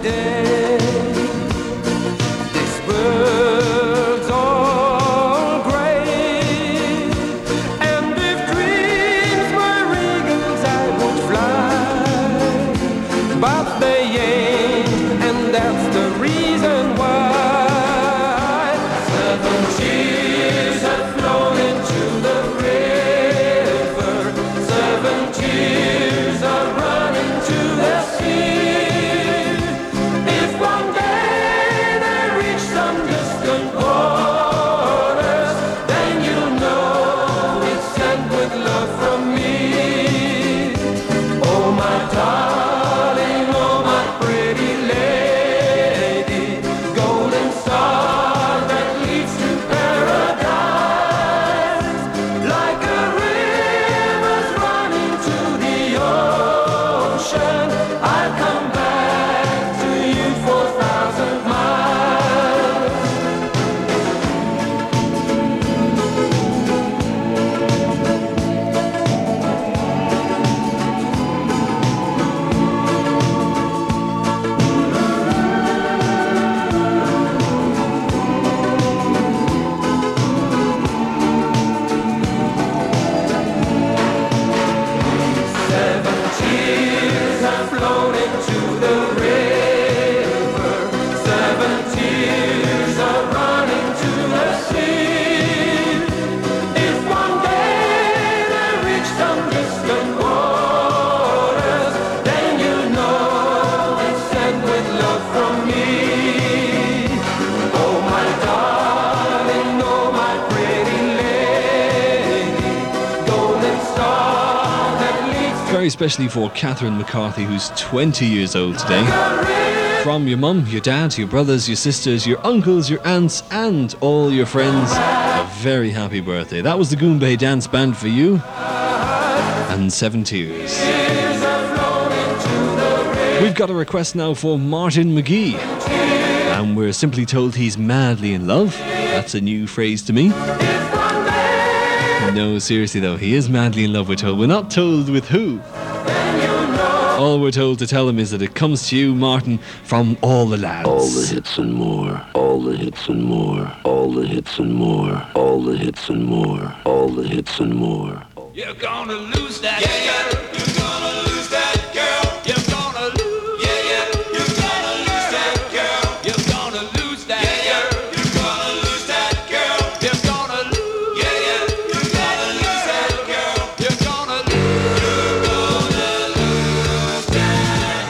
day. This world's all grey, and if dreams were eagles I would fly, but they ain't, and that's the reason why. 7 tears have flown into the river, 7 tears are running to the sea. If one day they reach some distant waters, then you'll know it's sent with love from me. Oh my darling, oh my pretty lady, golden star that leads to paradise, like a river's running to the ocean, I'll come back to you 4,000 miles. Seven tears have flown into the river, 7 tears are running to the sea. If one day they reach some distant waters, then you'll know it's sent with love from me. Oh my darling, oh my pretty lady, golden star that leads to Very especially for Catherine McCarthy, who's 20 years old today. From your mum, your dad, your brothers, your sisters, your uncles, your aunts, and all your friends, a very happy birthday. That was the Goombay Dance Band for you, and 7 tears. We've got a request now for Martin McGee, and we're simply told he's madly in love. That's a new phrase to me. No, seriously though, he is madly in love, we're told. We're not told with who. All we're told to tell him is that it comes to you, Martin, from all the lads. All the hits and more, all the hits and more, all the hits and more, all the hits and more, all the hits and more. You're gonna lose that girl. You're gonna lose that girl. You're gonna lose. You're gonna lose that girl. You're gonna lose that girl. You're gonna lose that girl. You're gonna lose. You're gonna lose that girl. You're gonna lose. You're gonna lose that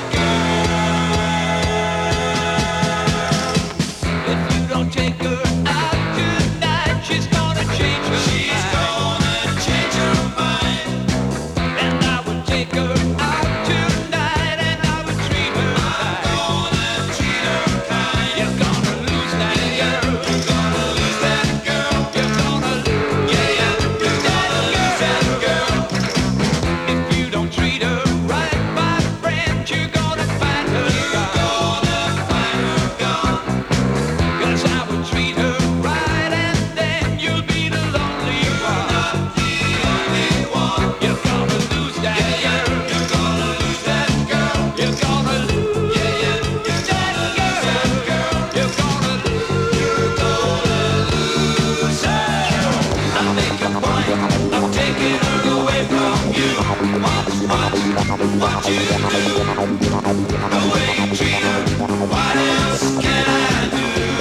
girl. If you don't take her out tonight, she's gonna change her mind. She's gonna change her mind. And I would take her out tonight, and I would treat her right. I'm gonna treat her kind. You're gonna lose that girl. You're gonna lose that girl. You're gonna lose. You're gonna lose that girl. If you don't treat her right, my friend, you're gonna find her gone. You're gonna find her gone. 'Cause I would treat her right, and then you'll be the lonely one. Not the only one. You're gonna lose that girl. You're gonna lose that girl. You're gonna lose. You're gonna lose that girl. You're gonna lose. You're gonna lose her. I'll make a point of taking her away from you. Watch you do. The way you treat her. What else can I do?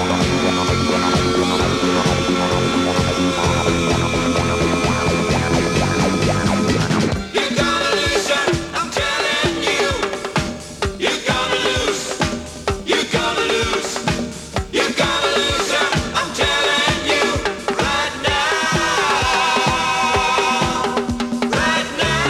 You're gonna lose her, I'm telling you. You're gonna lose. You're gonna lose. You're gonna lose her, I'm telling you. Right now. Right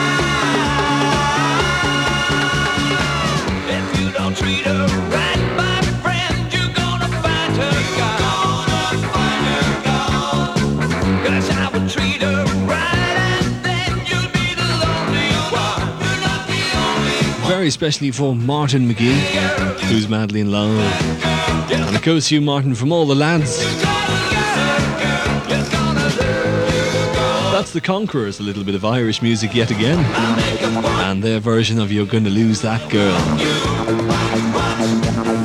now. If you don't treat her right, my friend, you're gonna find her gone. You're gonna find her gone. 'Cause I would treat her right, and then you'll be the lonely one. You're not the only one. Very especially for Martin McGee, who's madly in love. And it goes to you, Martin, from all the lads. That's the Conquerors, a little bit of Irish music yet again. And their version of You're Gonna Lose That Girl.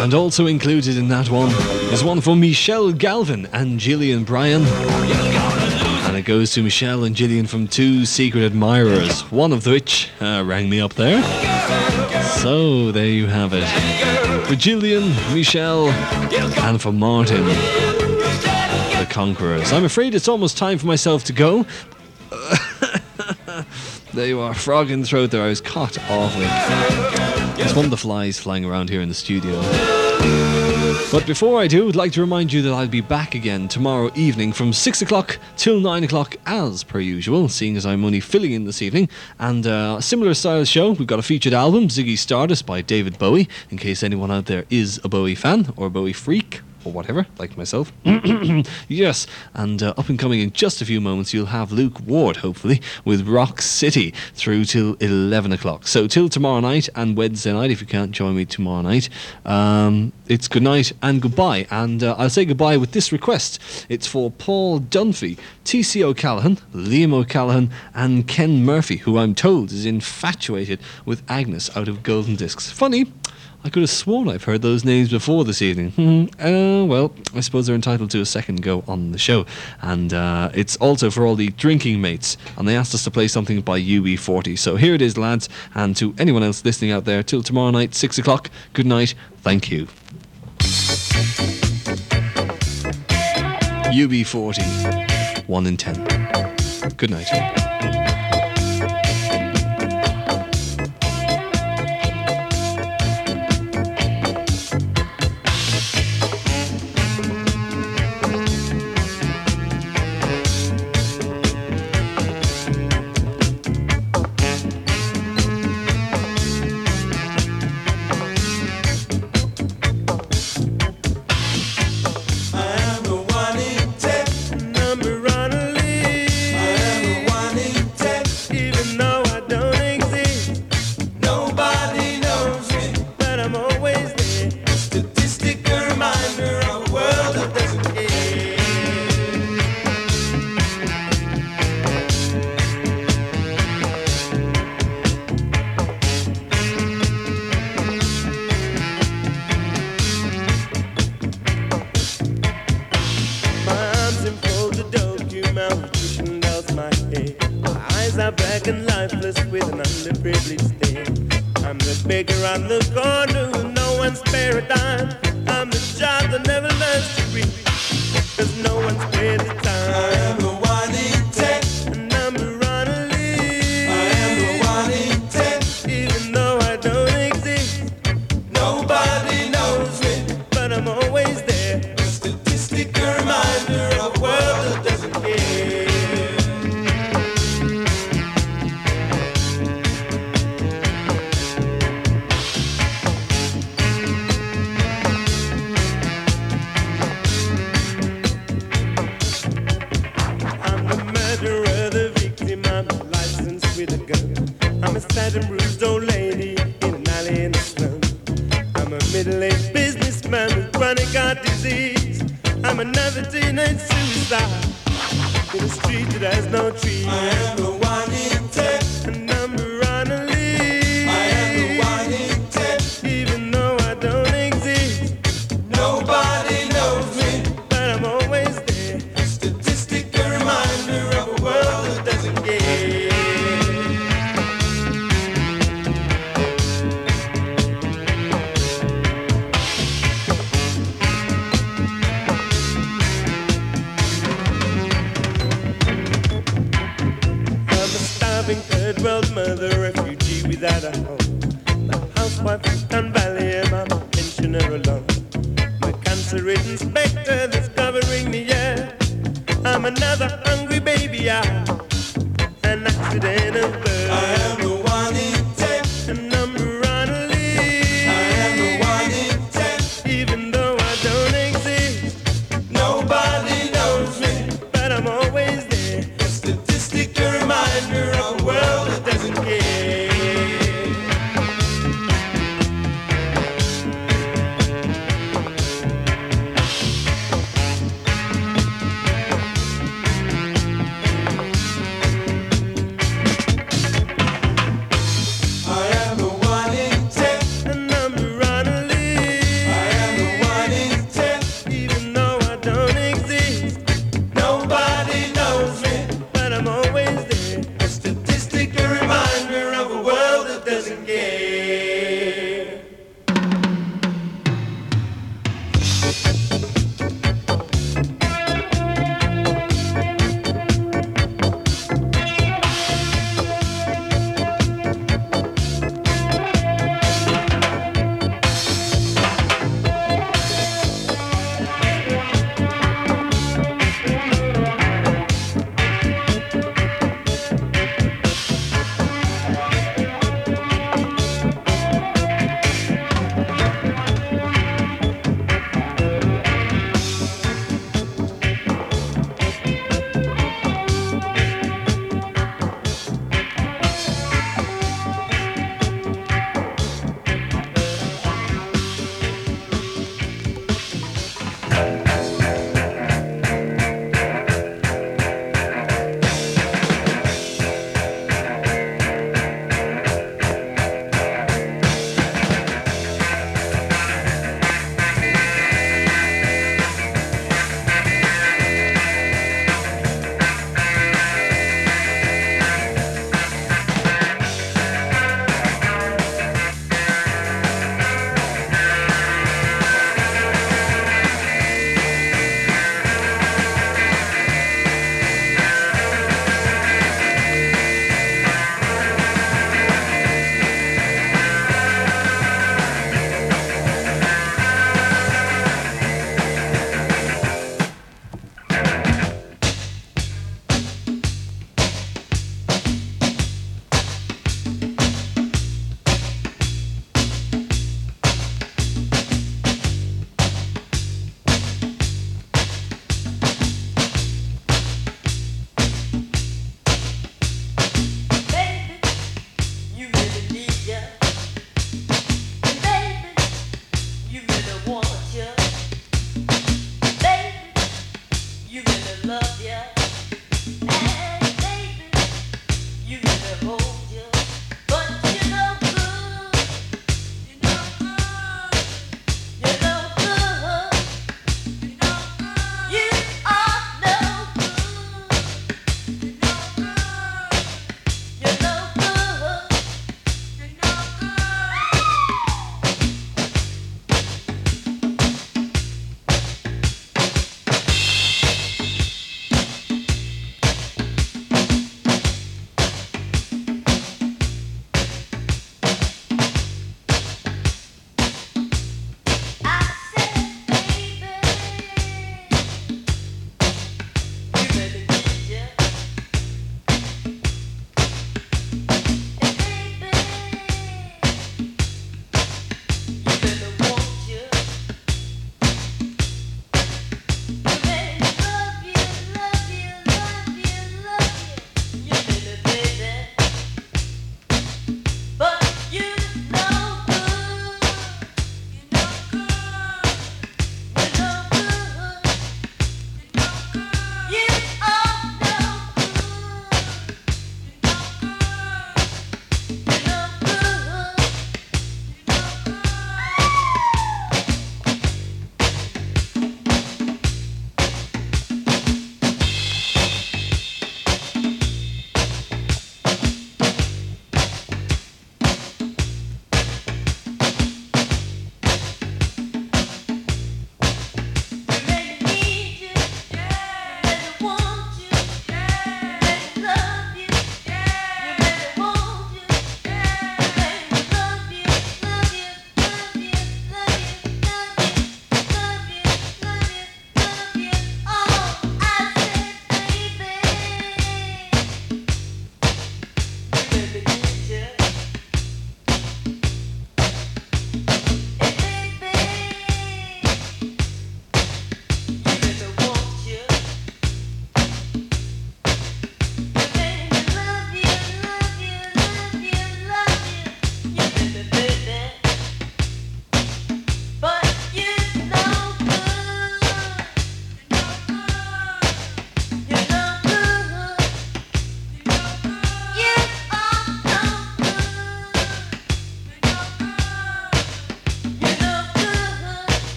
And also included in that one is one from Michelle Galvin and Gillian Bryan. And it goes to Michelle and Gillian from Two Secret Admirers, one of which rang me up there. So there you have it. For Gillian, Michelle, and for Martin, the Conquerors. I'm afraid it's almost time for myself to go. There you are, frog in the throat there. I was caught awfully. It's one of the flies flying around here in the studio. But before I do, I'd like to remind you that I'll be back again tomorrow evening from 6 o'clock till 9 o'clock as per usual, seeing as I'm only filling in this evening. And a similar style show, we've got a featured album, Ziggy Stardust by David Bowie, in case anyone out there is a Bowie fan or a Bowie freak, or whatever, like myself. Yes, and up and coming in just a few moments, you'll have Luke Ward, hopefully, with Rock City through till 11 o'clock. So till tomorrow night and Wednesday night, if you can't join me tomorrow night, it's good night and goodbye. And I'll say goodbye with this request. It's for Paul Dunphy, T.C. O'Callaghan, Liam O'Callaghan, and Ken Murphy, who I'm told is infatuated with Agnes out of Golden Discs. Funny, I could have sworn I've heard those names before this evening. Well, I suppose they're entitled to a second go on the show. And it's also for all the drinking mates. And they asked us to play something by UB40. So here it is, lads. And to anyone else listening out there, till tomorrow night, 6 o'clock, good night. Thank you. UB40, 1 in 10. Good night.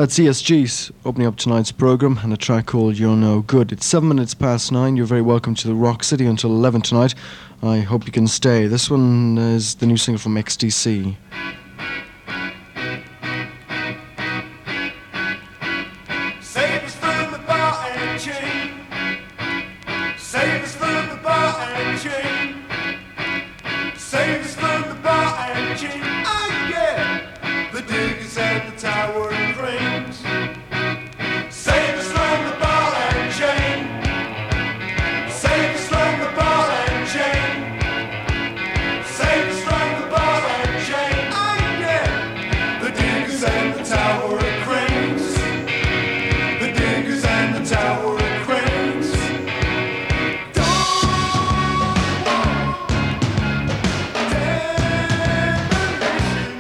That's ESG's opening up tonight's programme and a track called You're No Good. It's 7 minutes past 9. You're very welcome to the Rock City until 11 tonight. I hope you can stay. This one is the new single from XTC. Save us from the bar and chain. Save us from the bar and chain. Save us from the bar and chain. Oh yeah, the diggers and the tower and cranes. Save us from the bar and chain. Save us from the bar and chain. Save us from the bar and chain. Oh yeah, the diggers and the tower and cranes. The diggers and the tower and cranes. Don't want demolition.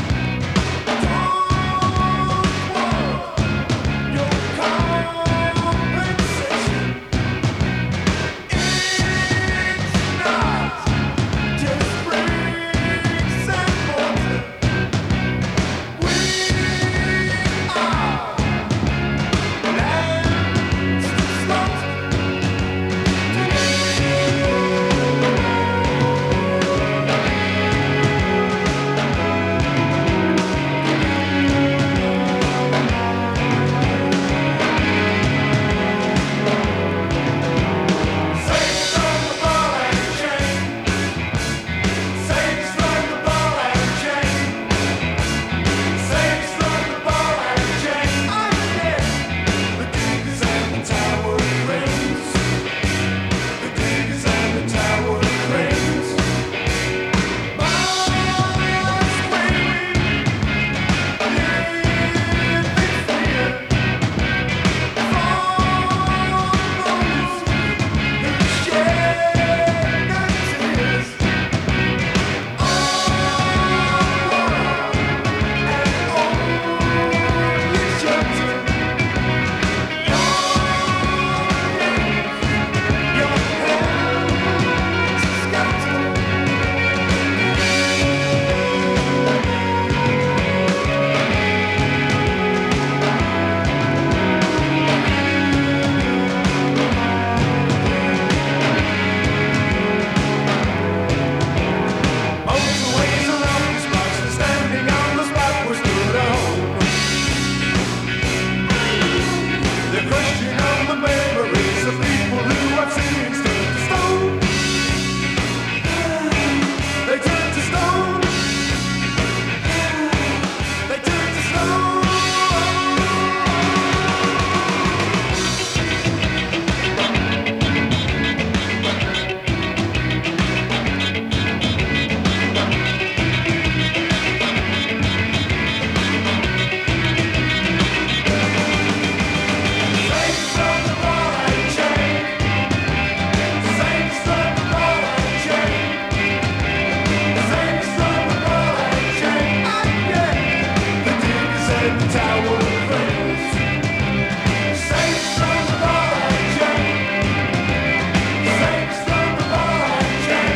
Don't want your compensation. It's not just bricks and mortar. We are lands to slaughter. Save us from the ball and chain. Save us from the ball and chain. Save us from the ball and chain. Oh yeah, the diggers and the tower cranes. The diggers and the tower cranes. Miles away, live in fear from those who shed their tears. Standing on the spot was good on. The question of the memories of people who I've seen stood to stone. They turned to stone. They turned to stone. Save us from the ball and chain. Save us from the ball and chain. Save us from the ball and chain. Oh yeah, the diggers and the tower cranes. Save us from the ball and chain. Save us from the ball and chain.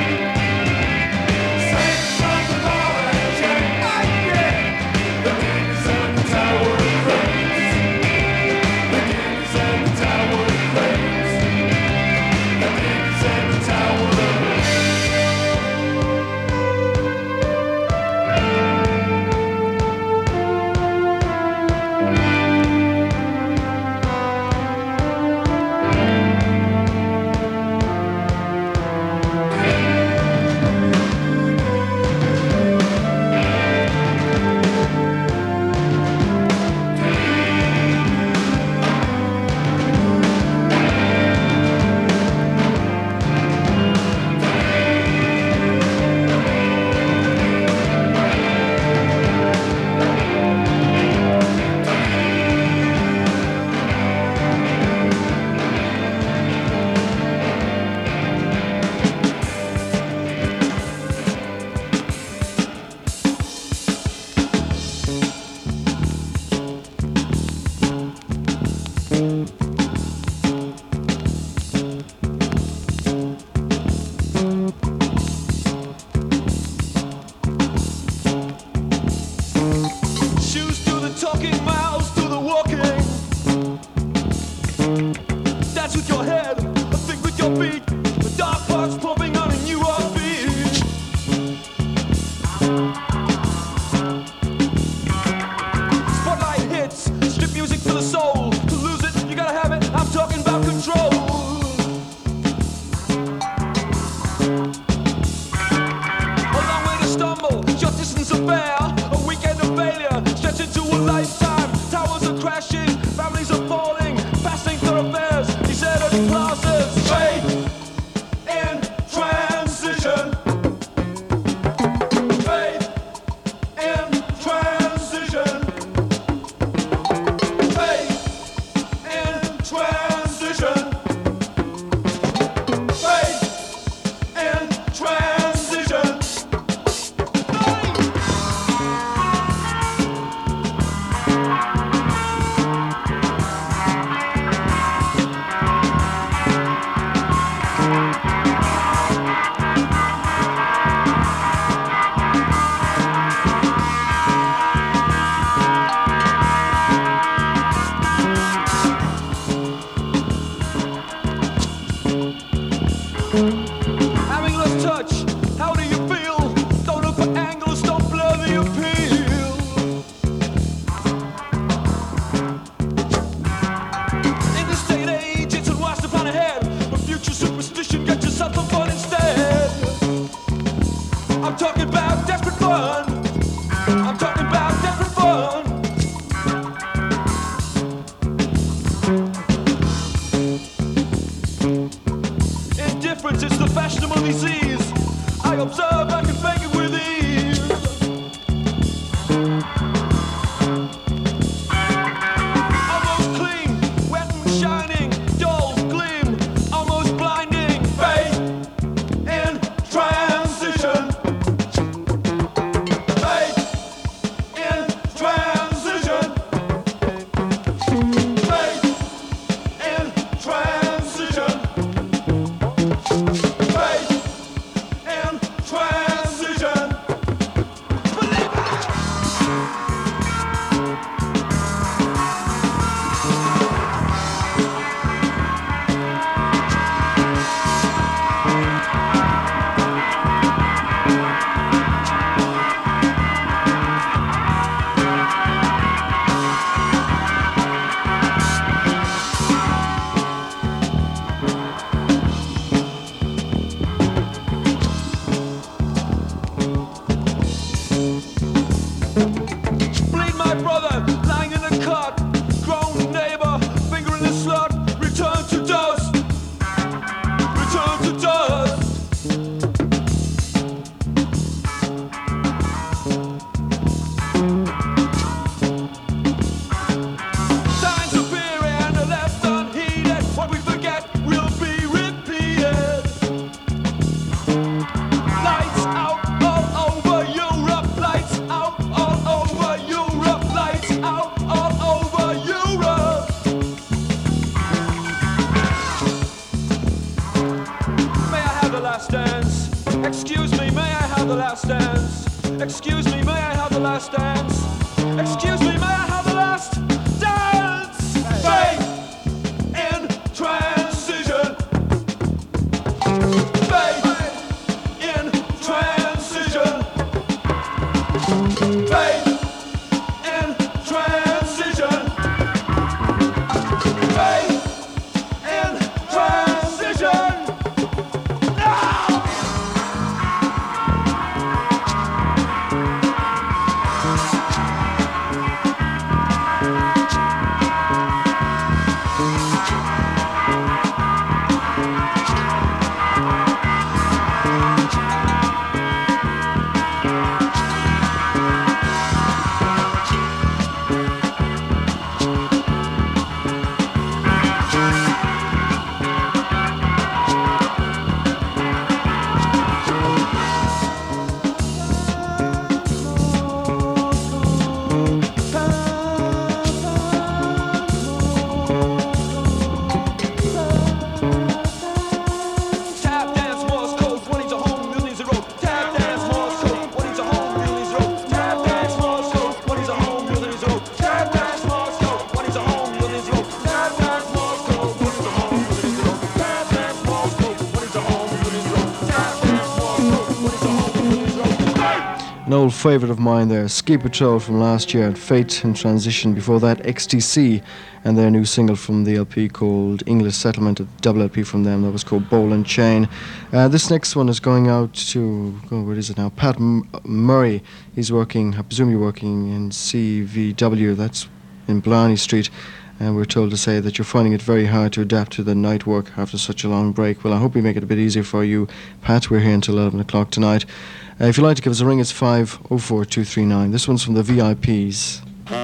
Save us from the ball and chain. Oh yeah, the diggers and the tower cranes. The diggers and the tower cranes. The diggers and the tower. Shoes to the talking miles to the Dance with your head, think with your feet. The dark parts pumping on a new heartbeat. Spotlight hits, strip music for the soul. To lose it, you gotta have it. I'm talking about control. A long way to stumble, short distance affair. A weekend of failure, stretch into a lifetime. Towers are crashing, families are falling, passing thoroughfares, deserted classes. Fate in transition. Fate in transition. Fate in transition. Fate in transition. Having lost touch, how do you feel? Don't look for angles, don't blur the appeal. In this day and age, it's unwise to plan ahead. But future superstition, get yourself some fun instead. I'm talking about desperate fun. I'm talking about desperate fun. Indifference is the fashionable disease. I observe I can fake it with ease. Almost clean, wet and shining, dull gleam, almost blinding. Fate in transition. Fate in transition. Fate in transition. Fate in transition. Believe it! Bleed my brother, lying in a cot. Grown neighbor, finger in the slot. Return to dust. Return to dust. Signs appear and are left unheeded. What we forget will be repeated. Lights out all over Europe. Lights out all over Europe. Lights out all over Europe. May I have the last dance? Excuse me, may I have the last dance? Excuse me, may I have the last dance? Excuse me, may I have the last dance? Fate in transition. Fate in transition. Fate in transition. Fate in transition. Now! old favourite of mine there, Ski Patrol from last year, and Fate in Transition. Before that, XTC and their new single from the LP called English Settlement, a double LP from them that was called Ball and Chain. This next one is going out to, where is it now? Pat Murray. He's working, I presume you're working in CVW, that's in Blarney Street. And we're told to say that you're finding it very hard to adapt to the night work after such a long break. Well, I hope we make it a bit easier for you, Pat. We're here until 11 o'clock tonight. If you'd like to give us a ring, it's 504239. This one's from the VIPs.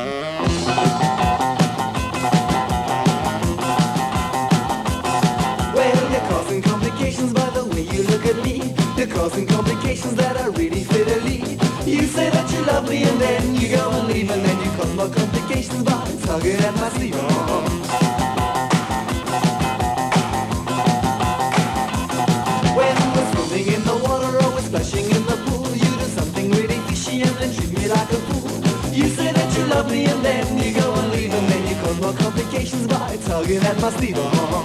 Well, you're causing complications by the way you look at me. You're causing complications that are really fiddly. You say that you love me and then you go and leave, and then you cause more complications by tugging at my sleeve. When we're swimming in the water or we're splashing in the pool, you do something really fishy and then treat me like a fool. You say that you love me and then you go and leave, and then you cause more complications by tugging at my sleeve.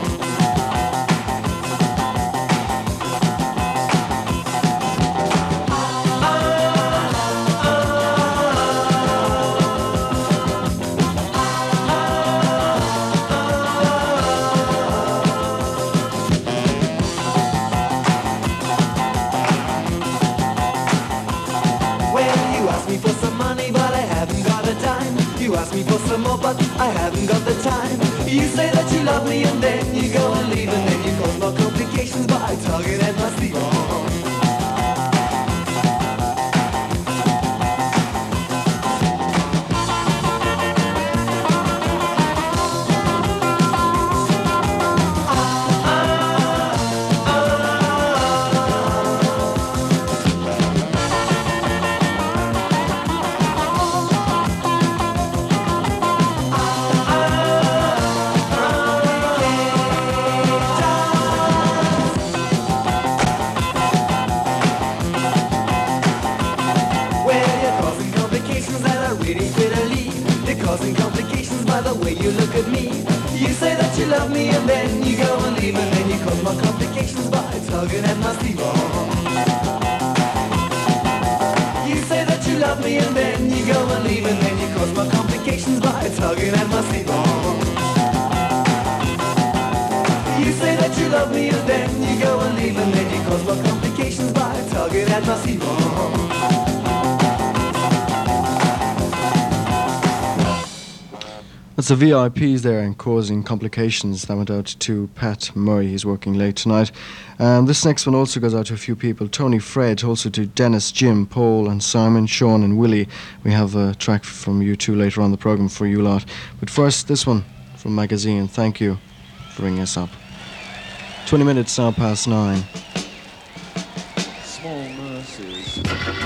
But I haven't got the time. You say that you love me and then you go and leave, and then you cause more complications by tugging at my sleeve. Love me and then you go and leave, and then you cause more complications by tugging at my sleeve. You say that you love me and then you go and leave, and then you cause more complications by tugging at my sleeve. You say that you love me and then you go and leave, and then you cause more complications by tugging at my sleeve. That's the VIPs there and causing complications. That went out to Pat Murray. He's working late tonight. This next one also goes out to a few people. Tony Fred, also to Dennis, Jim, Paul and Simon, Sean and Willie. We have a track from you two later on the programme for you lot. But first, this one from Magazine. Thank you for bringing us up. 20 minutes now past 9. Small mercies.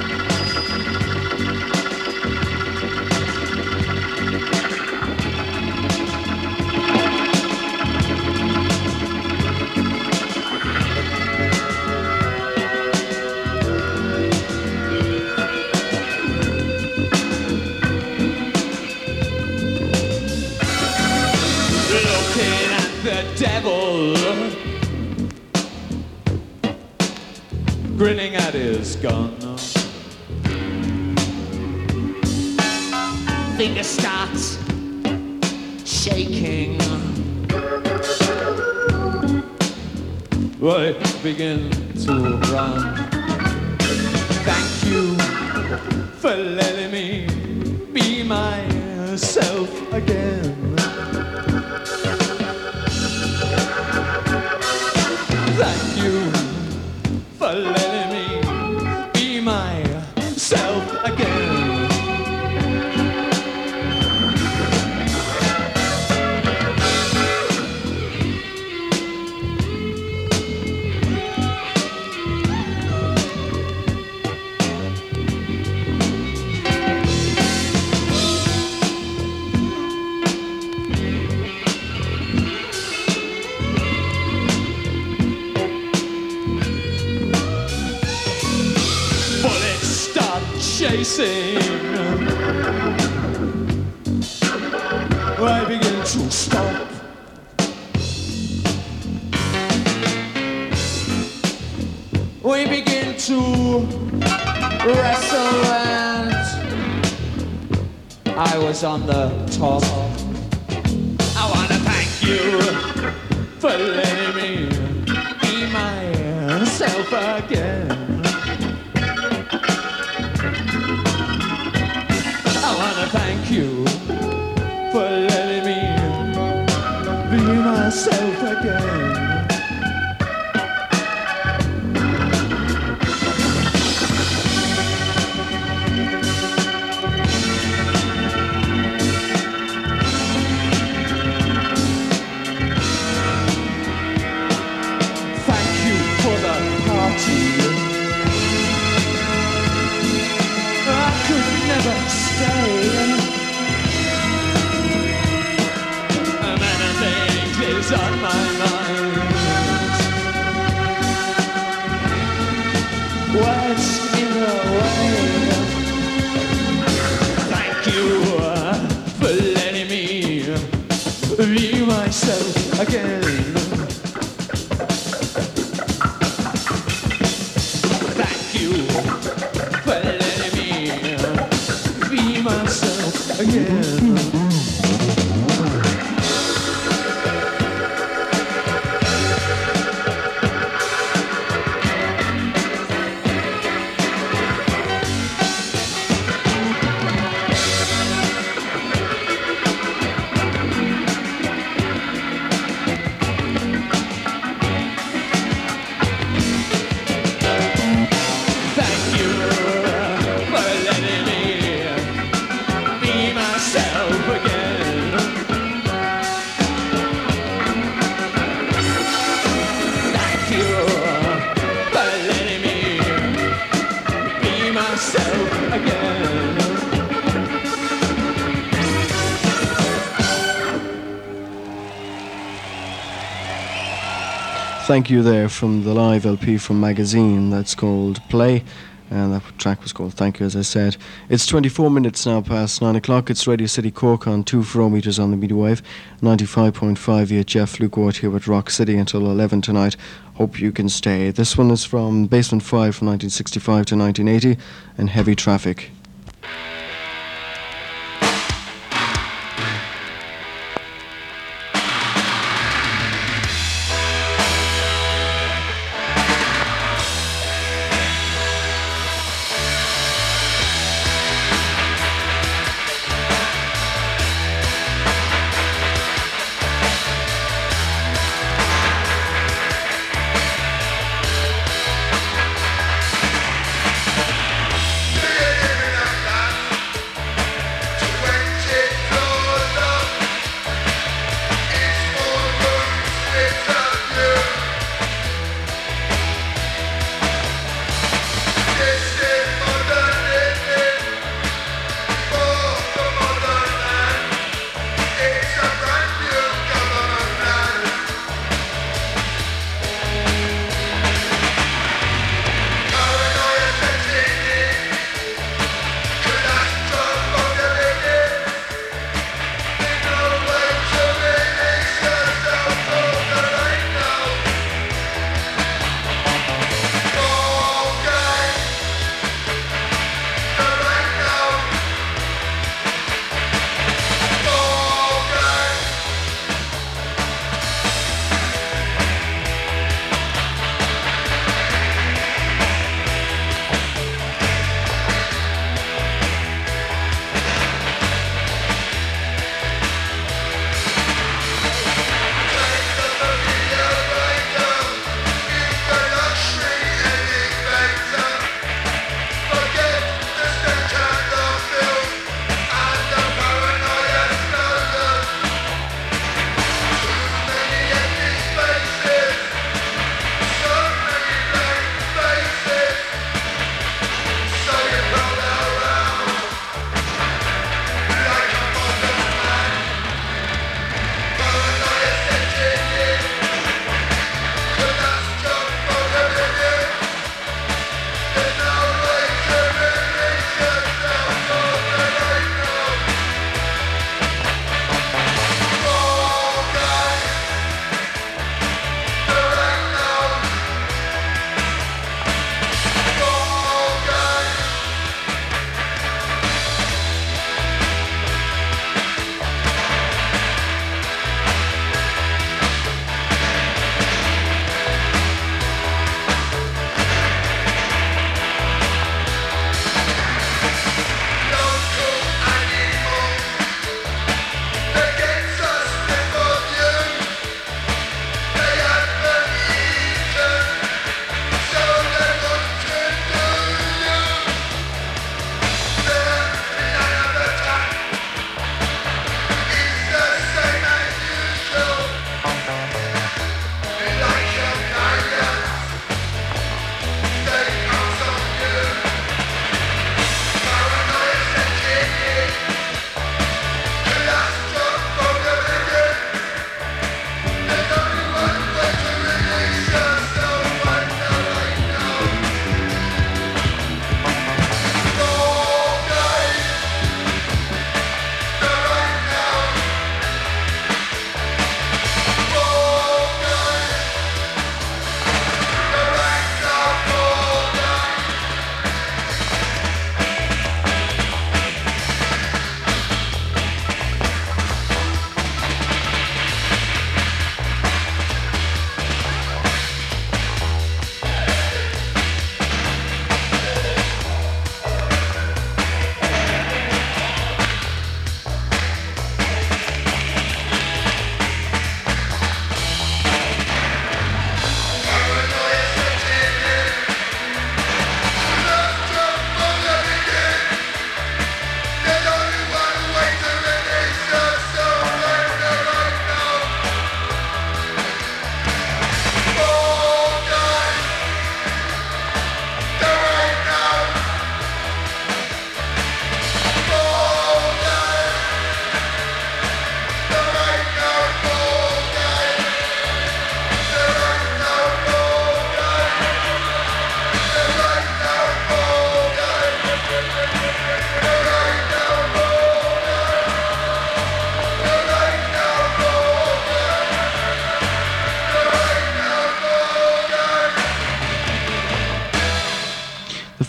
Devil grinning at his gun, finger starts shaking. I begin to run. Thank you for letting me be myself again. Thank you for letting me be myself again. Chasing, I begin to stop. We begin to wrestle. I was on the top. I wanna thank you for letting me be myself again. I wanna thank you for letting me be myself again. Thank you for the party. I could never stay. Many things is on my mind. What's in the way? Thank you for letting me be myself again. Thank you for letting me be myself again. Thank you for letting me be myself again. Thank you for letting me be myself again. Thank you there from the live LP from Magazine that's called Play, and that track was called Thank You, as I said. It's 24 minutes now past 9 o'clock. It's Radio City Cork on 2 meters on the media wave, 95.5 VHF. Luke Ward here with Rock City until 11 tonight. Hope you can stay. This one is from Basement 5 from 1965 to 1980 and Heavy Traffic. Living outside.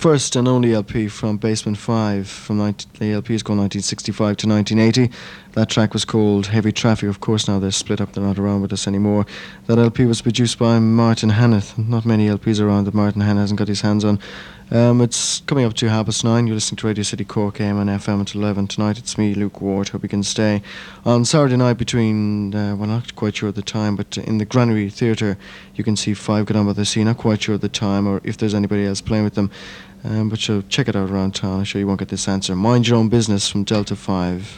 first and only LP from Basement 5. The LP is called 1965 to 1980. That track was called Heavy Traffic. Of course, now they're split up, they're not around with us anymore. That LP was produced by Martin Hanneth. Not many LPs around that Martin Hanneth hasn't got his hands on. It's coming up to 9:30. You're listening to Radio City Cork AM and FM until 11 tonight. It's me, Luke Ward. Hope you can stay. On Saturday night between, well, not quite sure of the time, but in the Granary Theatre, you can see Five Get On With The Sea. Not quite sure of the time or if there's anybody else playing with them. But so check it out around town. I'm sure you won't get this answer. Mind Your Own Business from Delta 5.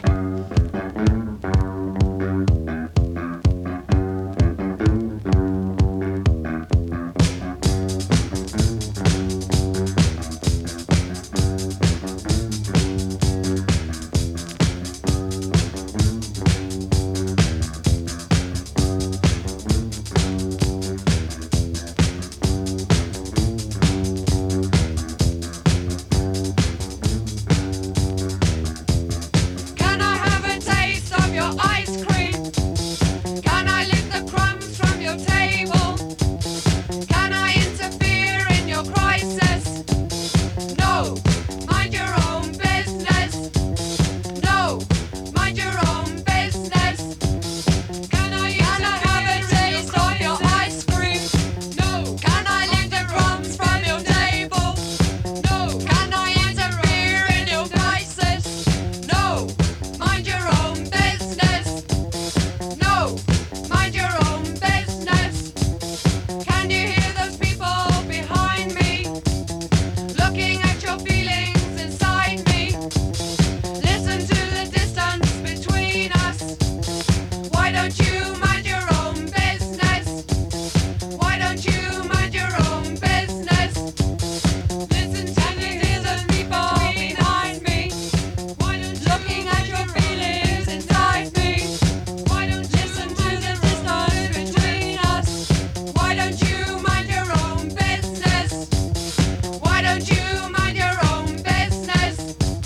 Can I have a taste of your ice cream? Can I lick the crumbs from your table? Can I interfere in your crisis? No, mind your own business. No, mind your own business. Can I have a taste of your ice cream? No. Can I lick the crumbs from your table? No. Can I interfere in your crisis? No, mind your own business. No, mind your own business. Can you hear those people behind me? Looking at your feelings inside me. Listen to the distance between us. Why don't you mind your own business? Why don't you mind your own business? Listen to the distance people behind me. Why don't looking at your feelings inside me? Why don't you listen to the distance between us? Why don't you mind your own business? Why don't you mind your own business?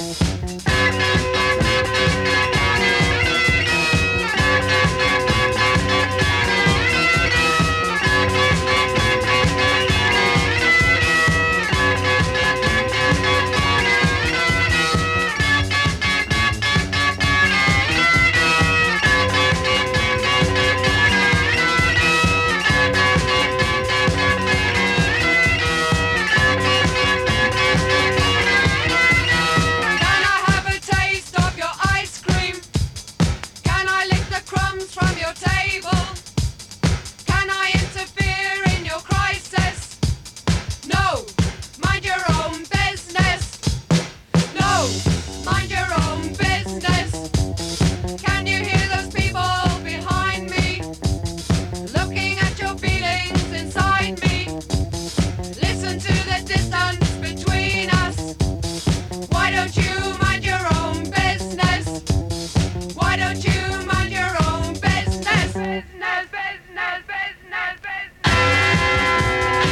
Can I have a taste of your ice cream? Can I lick the crumbs from your table? Can I interfere in your crisis? No, mind your own business. No, mind your own business. Can you hear those people behind me? Looking at your feelings inside me. Listen to the distance between us. Why don't you mind your own business? Why don't you mind your own business? Business, business, business, business.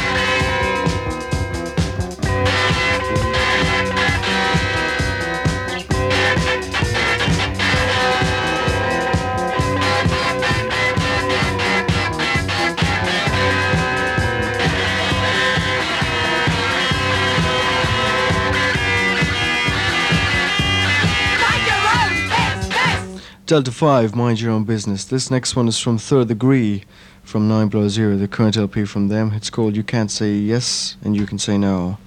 Mind your own business. Delta 5, Mind Your Own Business. This next one is from Third Degree from 9 Below Zero, the current LP from them. It's called You Can't Say Yes and You Can Say No.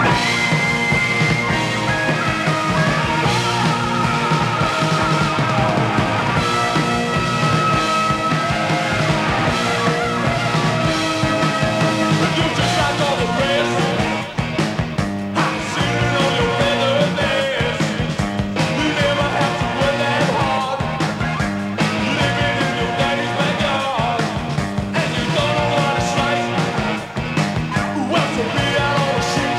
You just like all the rest. Sitting on your feather nest. You never have to work that hard. Living in your daddy's backyard. And you don't know what it's like. Well, to be out on the street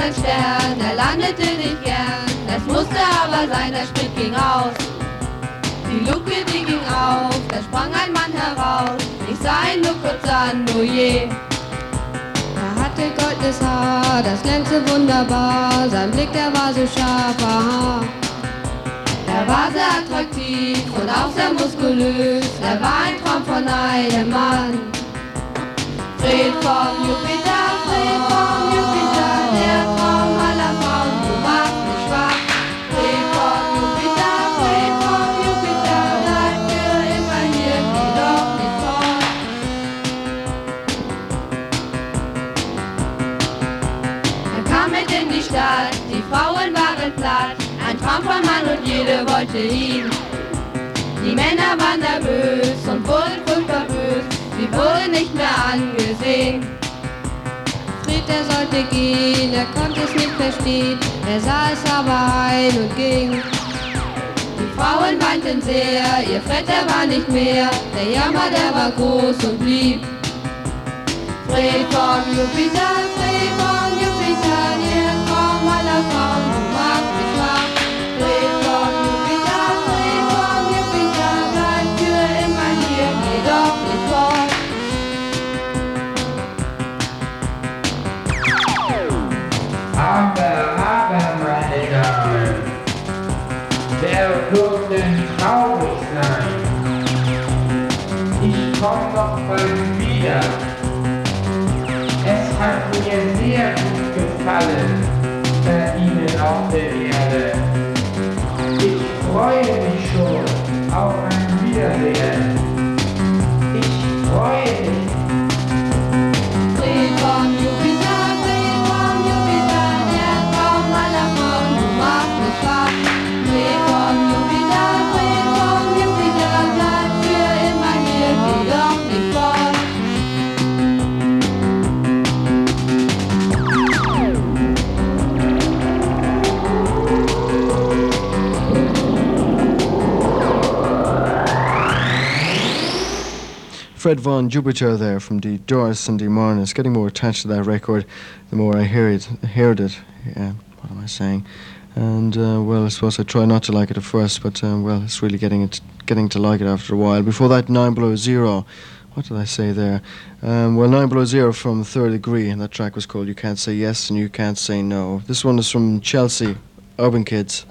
ein Stern, er landete nicht gern. Es musste aber sein, der Sprit ging aus. Die Luke, die ging auf, da sprang ein Mann heraus. Ich sah ihn nur kurz an, oh je. Er hatte goldenes Haar, das glänzte wunderbar. Sein Blick, der war so scharf, aha. Er war sehr attraktiv und auch sehr muskulös. Er war ein Traum von einem Mann. Fred vom Jupiter, der Traum aller Frauen, du machst mich schwach. Fred vom Jupiter, bleib für immer hier, geh doch nicht fort. Er kam mit in die Stadt, die Frauen waren platt. Ein Traum von Mann und jede wollte ihn. Die Männer waren nervös und wurden furchtbar bös. Sie wurden nicht mehr angesehen. Fred, er sollte gehen, er konnte es nicht verstehen. Er sah es aber ein und ging. Die Frauen weinten sehr, ihr Fred, der war nicht mehr. Der Jammer, der war groß und blieb. Fred vom Jupiter, der Traum aller Frauen, du machst mich schwach. Fred vom Jupiter, bleib für immer hier, geh doch nicht fort. Aber, meine Damen, wer wird denn traurig sein? Ich komm noch bald wieder. Es hat mir sehr gut gefallen, bei Ihnen auf der Erde. Ich freue mich schon auf ein Wiedersehen. Ich freue mich. Fred vom Jupiter, der Traum aller Frauen, du machst mich schwach. Fred vom Jupiter, bleib für immer hier, geh doch nicht fort. Fred Von Jupiter there from the Doris and the Marners. Getting more attached to that record the more I heard it. Yeah, what am I saying? And well, I suppose I try not to like it at first, but well, it's really getting to like it after a while. Before that, 9 Below Zero. What did I say there? Well, 9 Below Zero from Third Degree, and that track was called You Can't Say Yes and You Can't Say No. This one is from Chelsea, Urban Kids.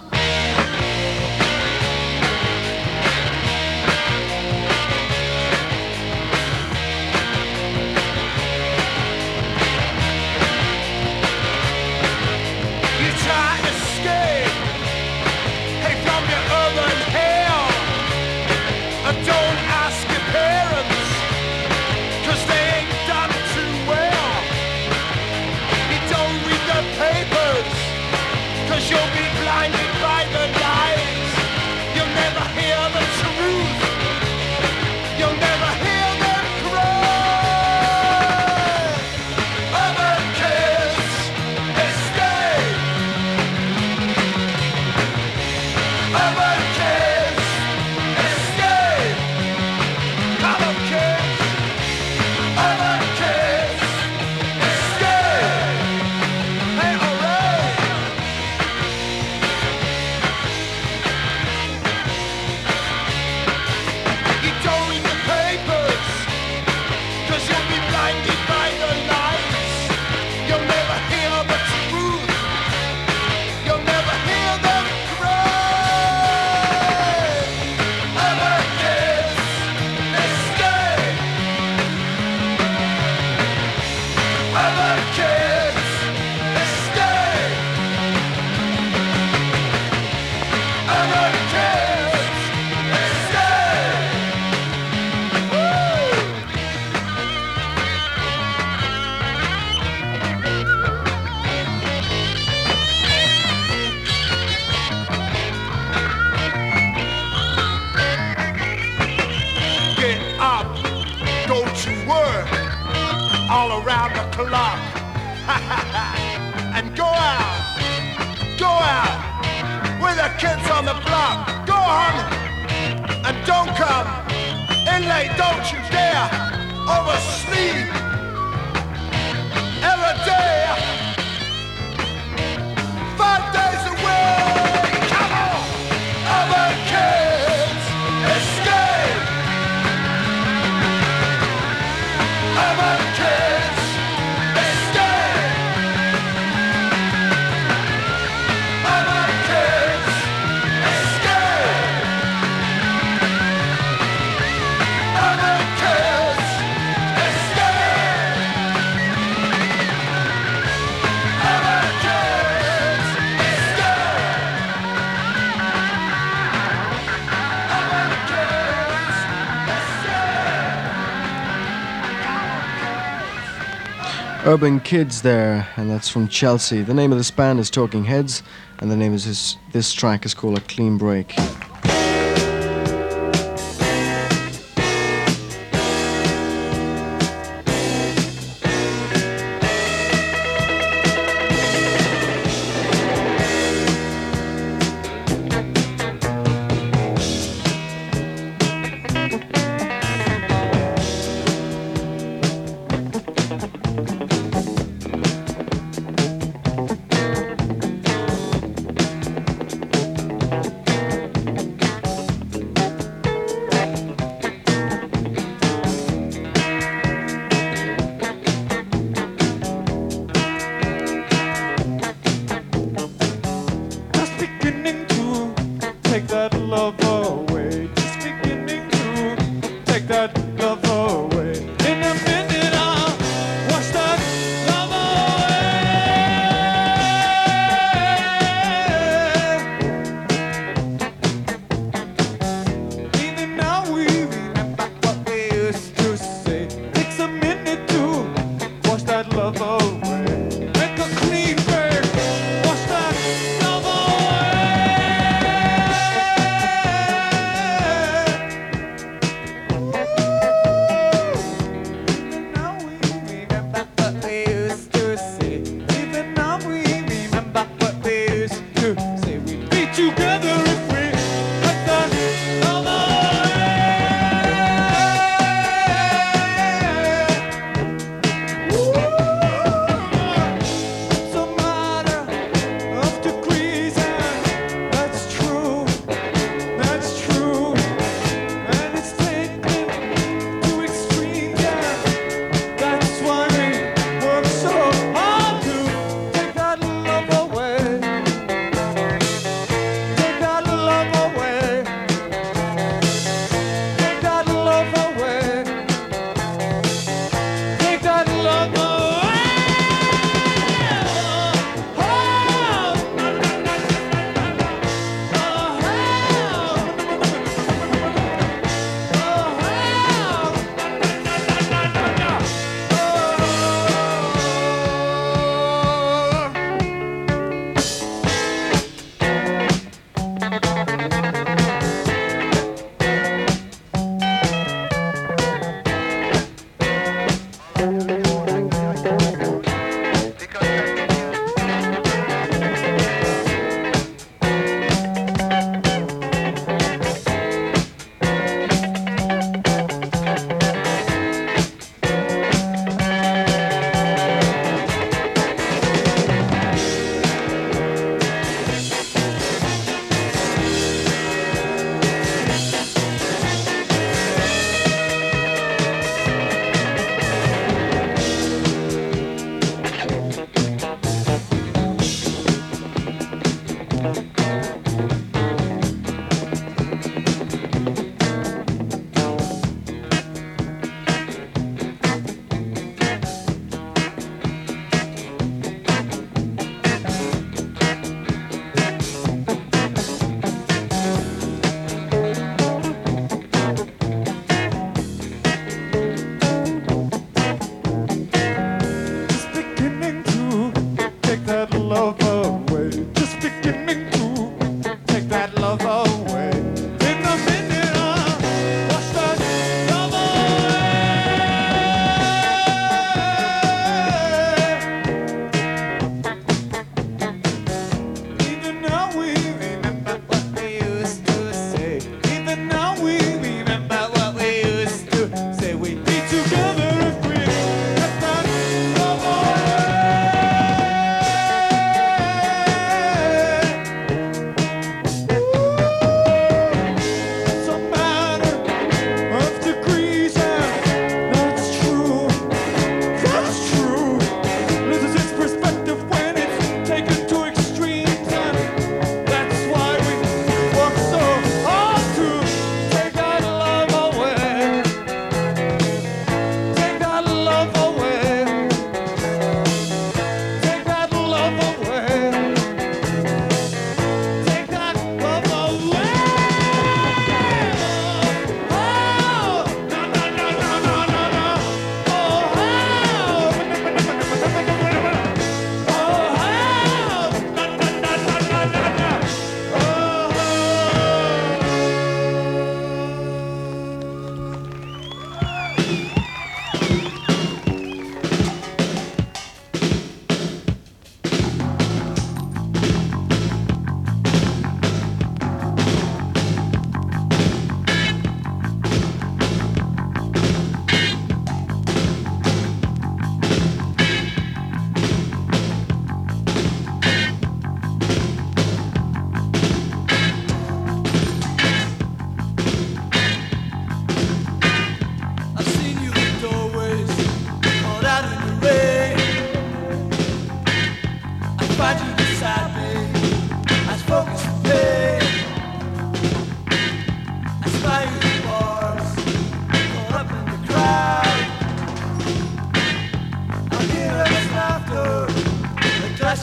You try to escape, hey, from your urban hell. Don't ask your parents, 'cause they ain't done too well. You don't read the papers, 'cause you'll be blinded by the lies. You'll never hear the truth. You'll never hear them cry. Urban kids, escape. Urban kids, escape. Come on, kids. Urban kids, escape. Hey, alright. You don't read the papers, 'cause you'll be blinded by the lies. You'll never hear the truth. You'll never hear them cry. Urban kids, escape. Urban kids, escape. Urban kids, escape. Woo! Get up, go to work, all around the clock. And go out, with the kids on the block. Go on, and don't come in late, don't you dare oversleep. Every day, Urban Kids there, and that's from Chelsea. The name of this band is Talking Heads, and the name of this track is called A Clean Break.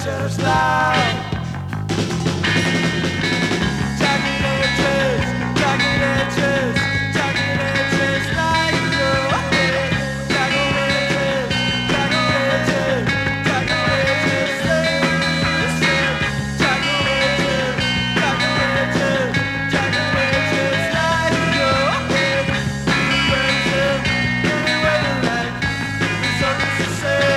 shadows loud. Jagged edges, jagged edges, jagged edges like your head. Jagged edges, jagged edges, jagged edges, listen. Jagged edges, jagged edges, jagged edges like your head. Any way you like, there's something to say.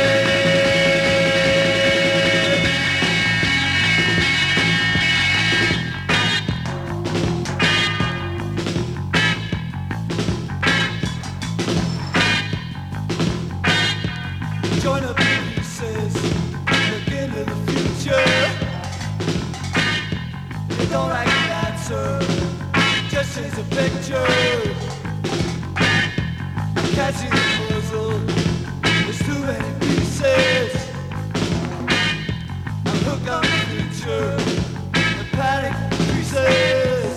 Join up pieces, look into the future. You don't like the answer, just as a picture. I'm catching the puzzle, there's too many pieces. I'm hooked on the future, the panic increases.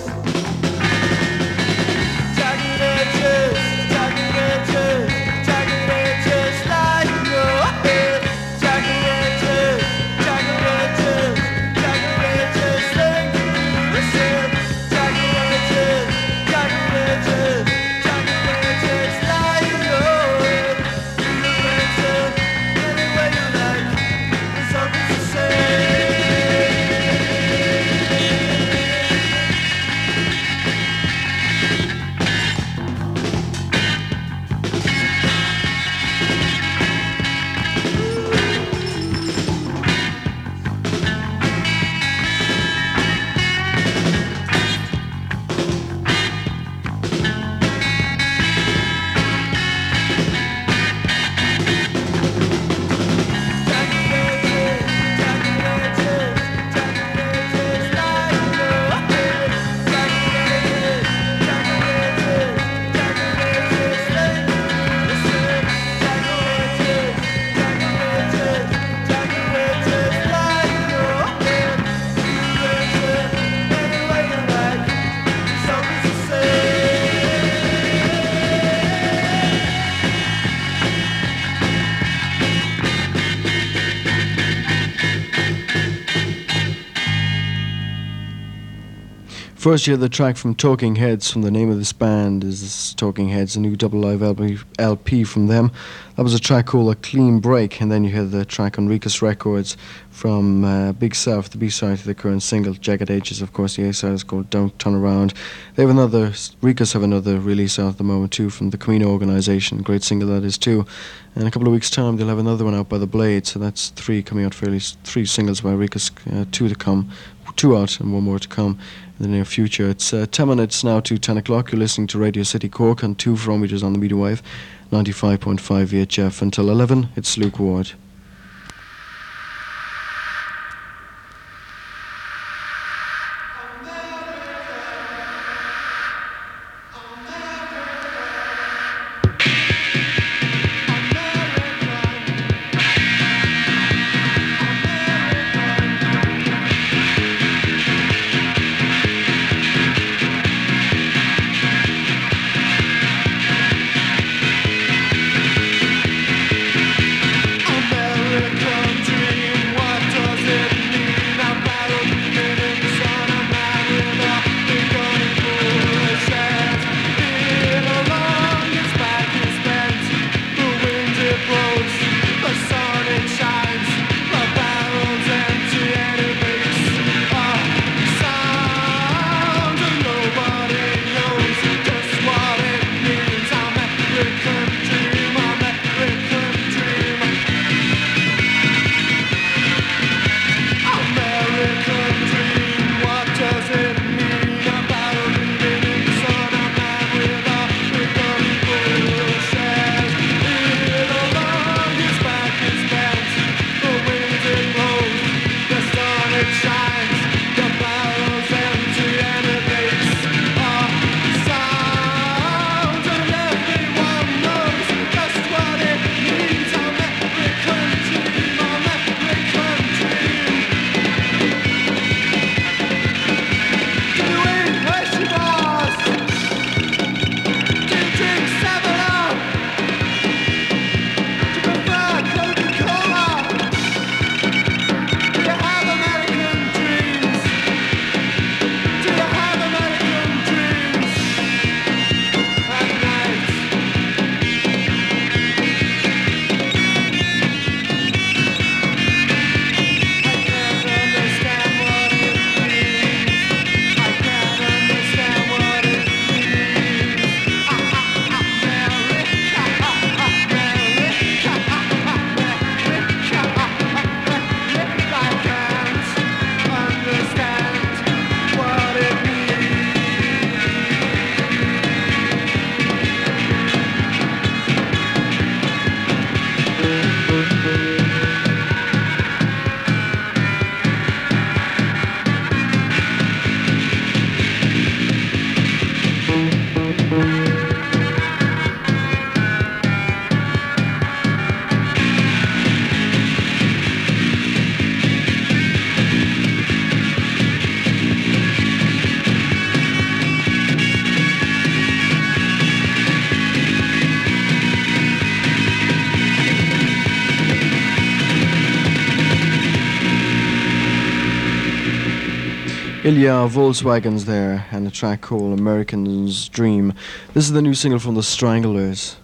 Jagged edges, jagged edges, jagged edges like your head. Jagged edges, jagged edges, jagged edges, listen. Jagged edges, jagged edges, jagged edges like your head. Listen, any way you like, there's something to say. First, you had the track from Talking Heads. From the name of this band is Talking Heads, a new double live LP from them. That was a track called A Clean Break, and then you had the track on Ricus Records from Big South, the B-side to the current single, Jagged Edges. Of course, the A-side is called Don't Turn Around. They have another, Ricus have another release out at the moment too from the Camino Organisation. Great single that is too. In a couple of weeks' time, they'll have another one out by The Blade, so that's three coming out fairly, three singles by Ricus, two to come, two out and one more to come in the near future. It's 10 minutes now to 10 o'clock. You're listening to Radio City Cork on 2 4 meters on the medium wave, 95.5 VHF. Until 11, it's Luke Ward. American. Ilya Volkswagen's there, and a track called American's Dream. This is the new single from The Stranglers.